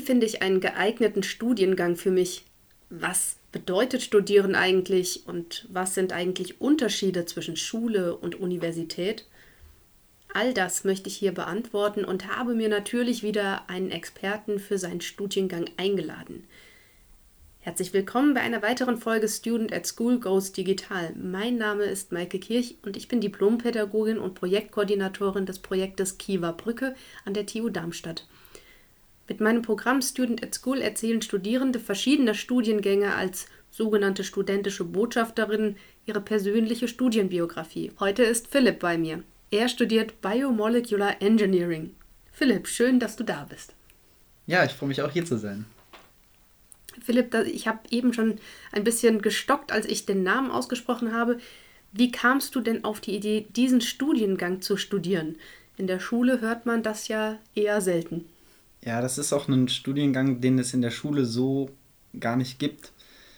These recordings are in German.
finde ich einen geeigneten Studiengang für mich? Was bedeutet Studieren eigentlich und was sind eigentlich Unterschiede zwischen Schule und Universität? All das möchte ich hier beantworten und habe mir natürlich wieder einen Experten für seinen Studiengang eingeladen. Herzlich willkommen bei einer weiteren Folge Student at School Goes Digital. Mein Name ist Maike Kirch und ich bin Diplompädagogin und Projektkoordinatorin des Projektes Kiewer Brücke an der TU Darmstadt. Mit meinem Programm Student at School erzählen Studierende verschiedener Studiengänge als sogenannte studentische Botschafterinnen ihre persönliche Studienbiografie. Heute ist Philipp bei mir. Er studiert Biomolecular Engineering. Philipp, schön, dass du da bist. Ja, ich freue mich auch hier zu sein. Philipp, ich habe eben schon ein bisschen gestockt, als ich den Namen ausgesprochen habe. Wie kamst du denn auf die Idee, diesen Studiengang zu studieren? In der Schule hört man das ja eher selten. Ja, das ist auch ein Studiengang, den es in der Schule so gar nicht gibt.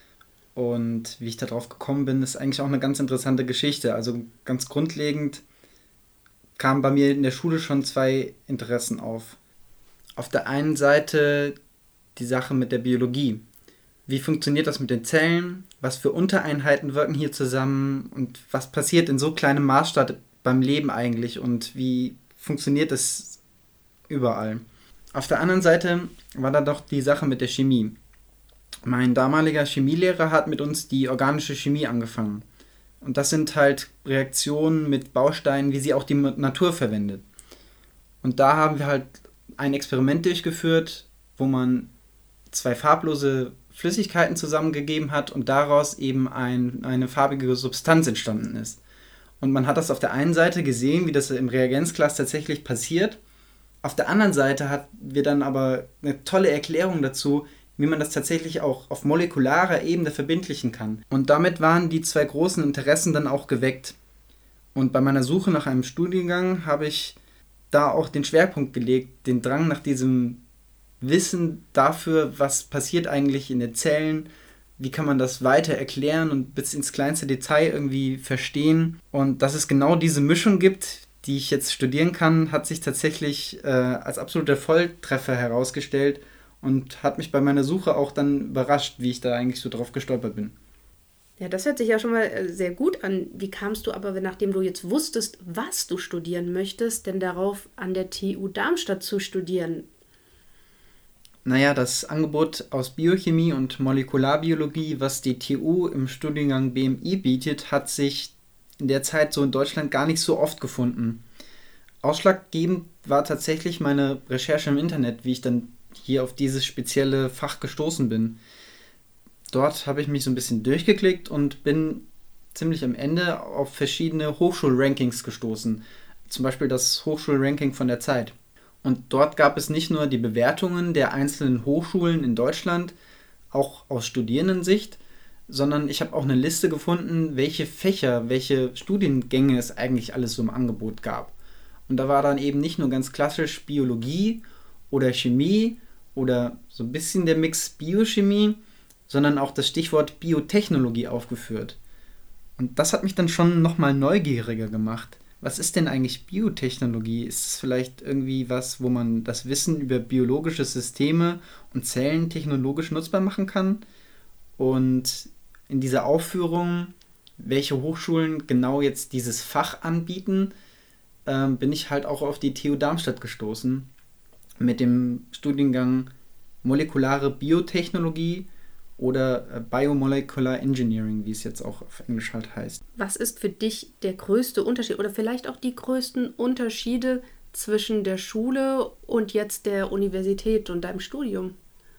Und wie ich darauf gekommen bin, ist eigentlich auch eine ganz interessante Geschichte. Also ganz grundlegend kamen bei mir in der Schule schon zwei Interessen auf. Auf der einen Seite die Sache mit der Biologie. Wie funktioniert das mit den Zellen? Was für Untereinheiten wirken hier zusammen? Und was passiert in so kleinem Maßstab beim Leben eigentlich? Und wie funktioniert das überall? Auf der anderen Seite war da doch die Sache mit der Chemie. Mein damaliger Chemielehrer hat mit uns die organische Chemie angefangen. Und das sind halt Reaktionen mit Bausteinen, wie sie auch die Natur verwendet. Und da haben wir halt ein Experiment durchgeführt, wo man zwei farblose Flüssigkeiten zusammengegeben hat und daraus eben eine farbige Substanz entstanden ist. Und man hat das auf der einen Seite gesehen, wie das im Reagenzglas tatsächlich passiert. Auf der anderen Seite hatten wir dann aber eine tolle Erklärung dazu, wie man das tatsächlich auch auf molekularer Ebene verbindlichen kann. Und damit waren die zwei großen Interessen dann auch geweckt. Und bei meiner Suche nach einem Studiengang habe ich da auch den Schwerpunkt gelegt, den Drang nach diesem Wissen dafür, was passiert eigentlich in den Zellen, wie kann man das weiter erklären und bis ins kleinste Detail irgendwie verstehen. Und dass es genau diese Mischung gibt, die ich jetzt studieren kann, hat sich tatsächlich als absoluter Volltreffer herausgestellt und hat mich bei meiner Suche auch dann überrascht, wie ich da eigentlich so drauf gestolpert bin. Ja, das hört sich ja schon mal sehr gut an. Wie kamst du aber, nachdem du jetzt wusstest, was du studieren möchtest, denn darauf, an der TU Darmstadt zu studieren? Naja, das Angebot aus Biochemie und Molekularbiologie, was die TU im Studiengang BMI bietet, hat sich in der Zeit so in Deutschland gar nicht so oft gefunden. Ausschlaggebend war tatsächlich meine Recherche im Internet, wie ich dann hier auf dieses spezielle Fach gestoßen bin. Dort habe ich mich so ein bisschen durchgeklickt und bin ziemlich am Ende auf verschiedene Hochschulrankings gestoßen. Zum Beispiel das Hochschulranking von der Zeit. Und dort gab es nicht nur die Bewertungen der einzelnen Hochschulen in Deutschland, auch aus Studierendensicht, sondern ich habe auch eine Liste gefunden, welche Fächer, welche Studiengänge es eigentlich alles so im Angebot gab. Und da war dann eben nicht nur ganz klassisch Biologie oder Chemie oder so ein bisschen der Mix Biochemie, sondern auch das Stichwort Biotechnologie aufgeführt. Und das hat mich dann schon nochmal neugieriger gemacht. Was ist denn eigentlich Biotechnologie? Ist es vielleicht irgendwie was, wo man das Wissen über biologische Systeme und Zellen technologisch nutzbar machen kann? Und in dieser Aufführung, welche Hochschulen genau jetzt dieses Fach anbieten, bin ich halt auch auf die TU Darmstadt gestoßen mit dem Studiengang Molekulare Biotechnologie oder Biomolecular Engineering, wie es jetzt auch auf Englisch halt heißt. Was ist für dich der größte Unterschied oder vielleicht auch die größten Unterschiede zwischen der Schule und jetzt der Universität und deinem Studium?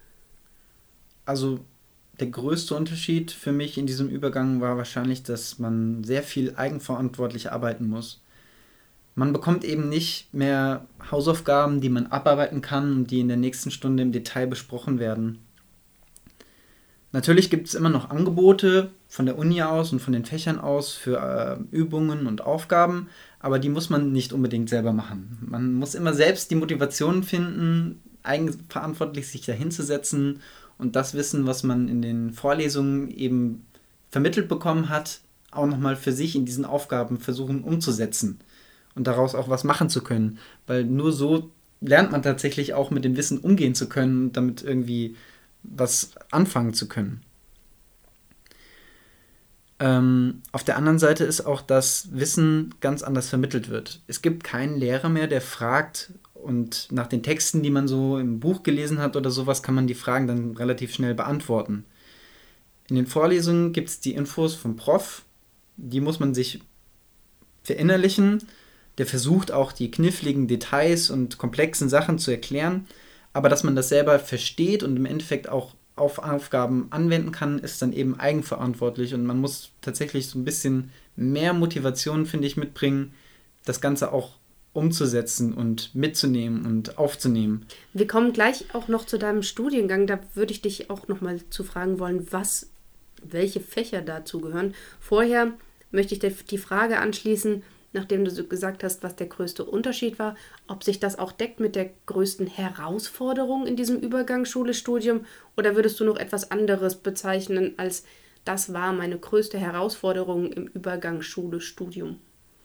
Also der größte Unterschied für mich in diesem Übergang war wahrscheinlich, dass man sehr viel eigenverantwortlich arbeiten muss. Man bekommt eben nicht mehr Hausaufgaben, die man abarbeiten kann und die in der nächsten Stunde im Detail besprochen werden. Natürlich gibt es immer noch Angebote von der Uni aus und von den Fächern aus für Übungen und Aufgaben, aber die muss man nicht unbedingt selber machen. Man muss immer selbst die Motivation finden, eigenverantwortlich sich dahinzusetzen und das Wissen, was man in den Vorlesungen eben vermittelt bekommen hat, auch nochmal für sich in diesen Aufgaben versuchen umzusetzen und daraus auch was machen zu können. Weil nur so lernt man tatsächlich auch mit dem Wissen umgehen zu können und damit irgendwie was anfangen zu können. Auf der anderen Seite ist auch das Wissen ganz anders vermittelt wird. Es gibt keinen Lehrer mehr, der fragt und nach den Texten, die man so im Buch gelesen hat oder sowas, kann man die Fragen dann relativ schnell beantworten. In den Vorlesungen gibt es die Infos vom Prof, die muss man sich verinnerlichen. Der versucht auch die kniffligen Details und komplexen Sachen zu erklären, aber dass man das selber versteht und im Endeffekt auch auf Aufgaben anwenden kann, ist dann eben eigenverantwortlich und man muss tatsächlich so ein bisschen mehr Motivation, finde ich, mitbringen, das Ganze auch umzusetzen und mitzunehmen und aufzunehmen. Wir kommen gleich auch noch zu deinem Studiengang. Da würde ich dich auch noch mal zu fragen wollen, welche Fächer dazu gehören. Vorher möchte ich dir die Frage anschließen, nachdem du so gesagt hast, was der größte Unterschied war, ob sich das auch deckt mit der größten Herausforderung in diesem Übergang Schule-Studium, oder würdest du noch etwas anderes bezeichnen als das war meine größte Herausforderung im Übergang Schule-Studium?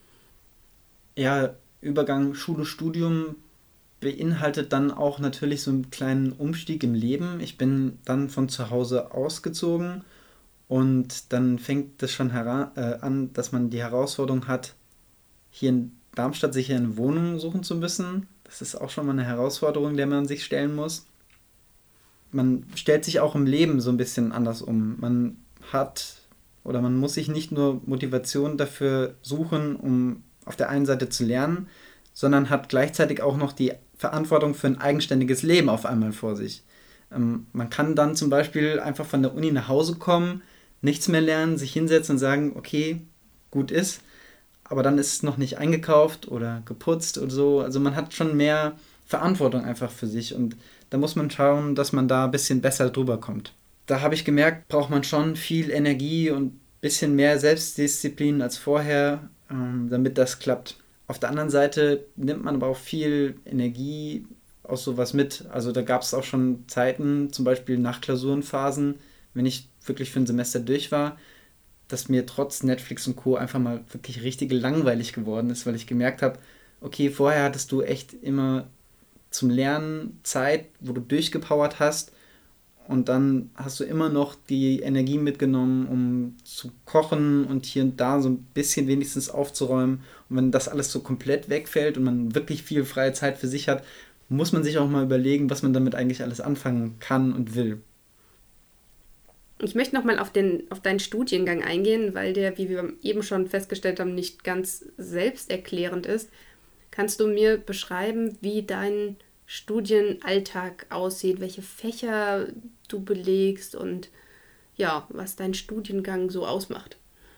Ja, Übergang Schule-Studium beinhaltet dann auch natürlich so einen kleinen Umstieg im Leben. Ich bin dann von zu Hause ausgezogen und dann fängt es schon an, dass man die Herausforderung hat, hier in Darmstadt sich eine Wohnung suchen zu müssen. Das ist auch schon mal eine Herausforderung, der man sich stellen muss. Man stellt sich auch im Leben so ein bisschen anders um. Man hat oder man muss sich nicht nur Motivation dafür suchen, um auf der einen Seite zu lernen, sondern hat gleichzeitig auch noch die Verantwortung für ein eigenständiges Leben auf einmal vor sich. Man kann dann zum Beispiel einfach von der Uni nach Hause kommen, nichts mehr lernen, sich hinsetzen und sagen, okay, gut ist, aber dann ist es noch nicht eingekauft oder geputzt oder so. Also man hat schon mehr Verantwortung einfach für sich und da muss man schauen, dass man da ein bisschen besser drüber kommt. Da habe ich gemerkt, braucht man schon viel Energie und ein bisschen mehr Selbstdisziplin als vorher, damit das klappt. Auf der anderen Seite nimmt man aber auch viel Energie aus sowas mit. Also da gab es auch schon Zeiten, zum Beispiel nach Klausurenphasen, wenn ich wirklich für ein Semester durch war, dass mir trotz Netflix und Co. einfach mal wirklich richtig langweilig geworden ist, weil ich gemerkt habe, okay, vorher hattest du echt immer zum Lernen Zeit, wo du durchgepowert hast und dann hast du immer noch die Energie mitgenommen, um zu kochen und hier und da so ein bisschen wenigstens aufzuräumen. Und wenn das alles so komplett wegfällt und man wirklich viel freie Zeit für sich hat, muss man sich auch mal überlegen, was man damit eigentlich alles anfangen kann und will. Ich möchte nochmal auf deinen Studiengang eingehen, weil der, wie wir eben schon festgestellt haben, nicht ganz selbsterklärend ist. Kannst du mir beschreiben, wie dein Studienalltag aussieht, welche Fächer du belegst und ja, was dein Studiengang so ausmacht?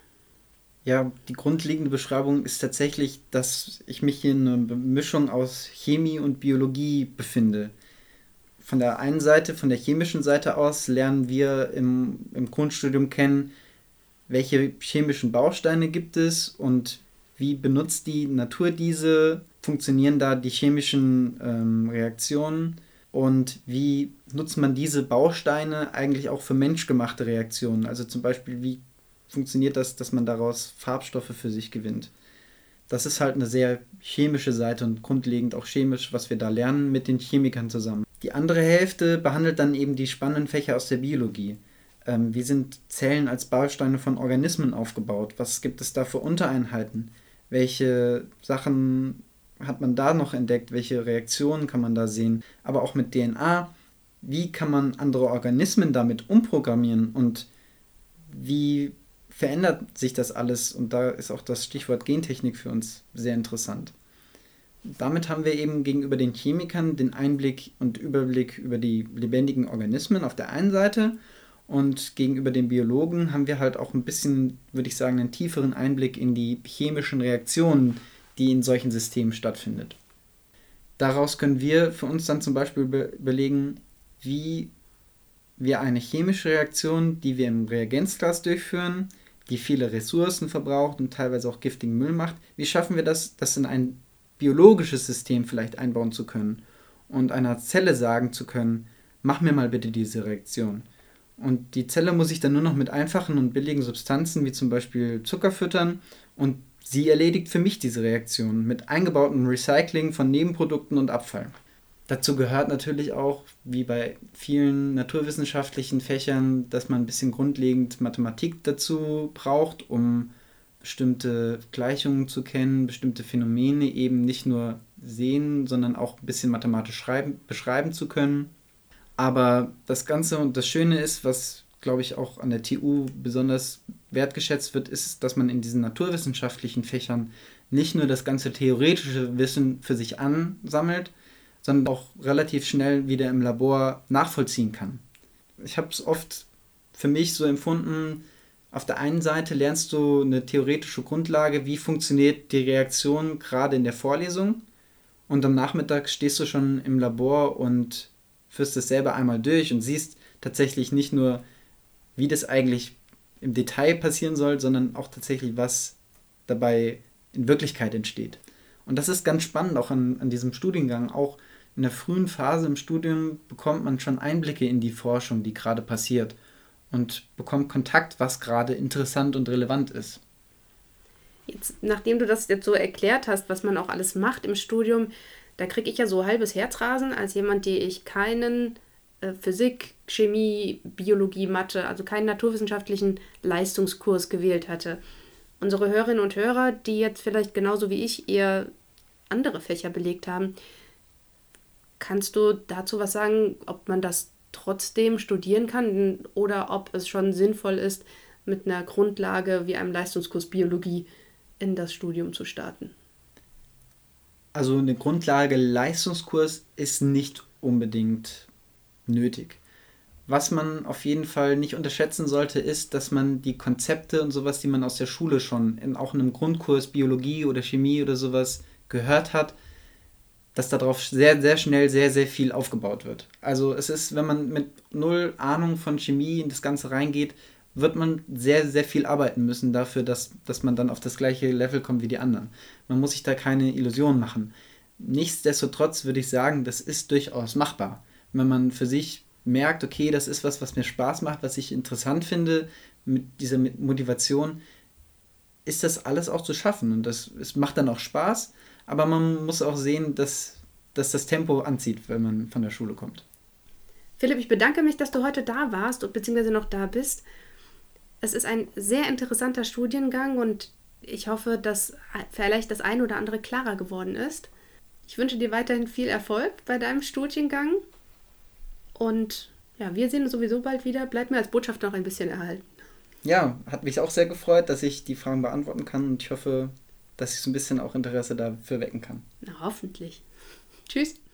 Ja, die grundlegende Beschreibung ist tatsächlich, dass ich mich hier in einer Mischung aus Chemie und Biologie befinde. Von der einen Seite, von der chemischen Seite aus, lernen wir im Grundstudium kennen, welche chemischen Bausteine gibt es und wie benutzt die Natur diese, funktionieren da die chemischen Reaktionen und wie nutzt man diese Bausteine eigentlich auch für menschgemachte Reaktionen. Also zum Beispiel, wie funktioniert das, dass man daraus Farbstoffe für sich gewinnt. Das ist halt eine sehr chemische Seite und grundlegend auch chemisch, was wir da lernen mit den Chemikern zusammen. Die andere Hälfte behandelt dann eben die spannenden Fächer aus der Biologie. Wie sind Zellen als Bausteine von Organismen aufgebaut? Was gibt es da für Untereinheiten? Welche Sachen hat man da noch entdeckt? Welche Reaktionen kann man da sehen? Aber auch mit DNA. Wie kann man andere Organismen damit umprogrammieren? Und wie verändert sich das alles? Und da ist auch das Stichwort Gentechnik für uns sehr interessant. Damit haben wir eben gegenüber den Chemikern den Einblick und Überblick über die lebendigen Organismen auf der einen Seite und gegenüber den Biologen haben wir halt auch ein bisschen, würde ich sagen, einen tieferen Einblick in die chemischen Reaktionen, die in solchen Systemen stattfindet. Daraus können wir für uns dann zum Beispiel überlegen, wie wir eine chemische Reaktion, die wir im Reagenzglas durchführen, die viele Ressourcen verbraucht und teilweise auch giftigen Müll macht, wie schaffen wir das, das in ein biologisches System vielleicht einbauen zu können und einer Zelle sagen zu können, mach mir mal bitte diese Reaktion. Und die Zelle muss sich dann nur noch mit einfachen und billigen Substanzen wie zum Beispiel Zucker füttern und sie erledigt für mich diese Reaktion mit eingebautem Recycling von Nebenprodukten und Abfall. Dazu gehört natürlich auch, wie bei vielen naturwissenschaftlichen Fächern, dass man ein bisschen grundlegend Mathematik dazu braucht, um bestimmte Gleichungen zu kennen, bestimmte Phänomene eben nicht nur sehen, sondern auch ein bisschen mathematisch beschreiben zu können. Aber das Ganze und das Schöne ist, was glaube ich auch an der TU besonders wertgeschätzt wird, ist, dass man in diesen naturwissenschaftlichen Fächern nicht nur das ganze theoretische Wissen für sich ansammelt, sondern auch relativ schnell wieder im Labor nachvollziehen kann. Ich habe es oft für mich so empfunden, auf der einen Seite lernst du eine theoretische Grundlage, wie funktioniert die Reaktion gerade in der Vorlesung, und am Nachmittag stehst du schon im Labor und führst es selber einmal durch und siehst tatsächlich nicht nur, wie das eigentlich im Detail passieren soll, sondern auch tatsächlich, was dabei in Wirklichkeit entsteht. Und das ist ganz spannend auch an diesem Studiengang. Auch in der frühen Phase im Studium bekommt man schon Einblicke in die Forschung, die gerade passiert, und bekommt Kontakt, was gerade interessant und relevant ist. Jetzt, nachdem du das jetzt so erklärt hast, was man auch alles macht im Studium, da kriege ich ja so halbes Herzrasen als jemand, die ich keinen Physik, Chemie, Biologie, Mathe, also keinen naturwissenschaftlichen Leistungskurs gewählt hatte. Unsere Hörerinnen und Hörer, die jetzt vielleicht genauso wie ich eher andere Fächer belegt haben, kannst du dazu was sagen, ob man das trotzdem studieren kann oder ob es schon sinnvoll ist, mit einer Grundlage wie einem Leistungskurs Biologie in das Studium zu starten? Also eine Grundlage Leistungskurs ist nicht unbedingt nötig. Was man auf jeden Fall nicht unterschätzen sollte, ist, dass man die Konzepte und sowas, die man aus der Schule schon auch in einem Grundkurs Biologie oder Chemie oder sowas gehört hat, dass darauf sehr, sehr schnell sehr, sehr viel aufgebaut wird. Also es ist, wenn man mit null Ahnung von Chemie in das Ganze reingeht, wird man sehr, sehr viel arbeiten müssen dafür, dass man dann auf das gleiche Level kommt wie die anderen. Man muss sich da keine Illusionen machen. Nichtsdestotrotz würde ich sagen, das ist durchaus machbar. Wenn man für sich merkt, okay, das ist was mir Spaß macht, was ich interessant finde, mit dieser Motivation, ist das alles auch zu schaffen. Und es macht dann auch Spaß, aber man muss auch sehen, dass das Tempo anzieht, wenn man von der Schule kommt. Philipp, ich bedanke mich, dass du heute da warst und beziehungsweise noch da bist. Es ist ein sehr interessanter Studiengang und ich hoffe, dass vielleicht das eine oder andere klarer geworden ist. Ich wünsche dir weiterhin viel Erfolg bei deinem Studiengang und ja, wir sehen uns sowieso bald wieder. Bleib mir als Botschaft noch ein bisschen erhalten. Ja, hat mich auch sehr gefreut, dass ich die Fragen beantworten kann, und ich hoffe, dass ich so ein bisschen auch Interesse dafür wecken kann. Na, hoffentlich. Tschüss.